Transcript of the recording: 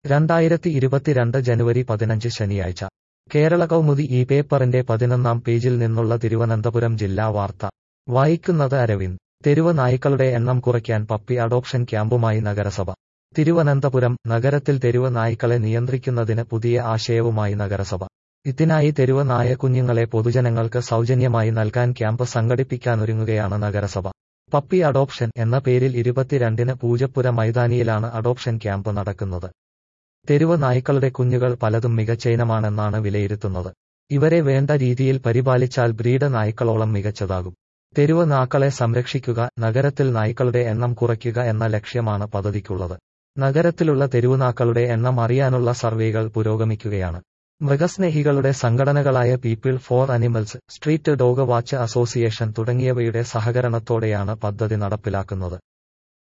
2022 ജനുവരി 15 ശനിയാഴ്ച കേരള കൗമുദി ഈ പേപ്പറിന്റെ 11-ാം പേജിൽ നിന്നുള്ള തിരുവനന്തപുരം ജില്ലാ വാർത്ത വായിക്കുന്നത് അരവിന്ദ്. തെരുവ് നായ്ക്കളുടെ എണ്ണം കുറയ്ക്കാൻ പപ്പി അഡോപ്ഷൻ ക്യാമ്പുമായി നഗരസഭ. തിരുവനന്തപുരം നഗരത്തിൽ തെരുവ് നായ്ക്കളെ നിയന്ത്രിക്കുന്നതിന് പുതിയ ആശയവുമായി നഗരസഭ. ഇതിനായി തെരുവ് നായ കുഞ്ഞുങ്ങളെ പൊതുജനങ്ങൾക്ക് സൗജന്യമായി നൽകാൻ ക്യാമ്പ് സംഘടിപ്പിക്കാനൊരുങ്ങുകയാണ് നഗരസഭ. പപ്പി അഡോപ്ഷൻ എന്ന പേരിൽ 22-ന് പൂജപ്പുര മൈതാനിയിലാണ് അഡോപ്ഷൻ ക്യാമ്പ് നടക്കുന്നത്. തെരുവ് നായ്ക്കളുടെ കുഞ്ഞുങ്ങൾ പലതും മികച്ച ഇനമാണെന്നാണ് വിലയിരുത്തുന്നത്. ഇവരെ വേണ്ട രീതിയിൽ പരിപാലിച്ചാൽ ബ്രീഡ് നായ്ക്കളോളം മികച്ചതാകും. തെരുവ് നായ്ക്കളെ സംരക്ഷിക്കുക, നഗരത്തിൽ നായ്ക്കളുടെ എണ്ണം കുറയ്ക്കുക എന്ന ലക്ഷ്യമാണ് പദ്ധതിക്കുള്ളത്. നഗരത്തിലുള്ള തെരുവുനാക്കളുടെ എണ്ണം അറിയാനുള്ള സർവേകൾ പുരോഗമിക്കുകയാണ്. മൃഗസ്നേഹികളുടെ സംഘടനകളായ people for animals, street dog watch association തുടങ്ങിയവയുടെ സഹകരണത്തോടെയാണ് പദ്ധതി നടപ്പിലാക്കുന്നത്.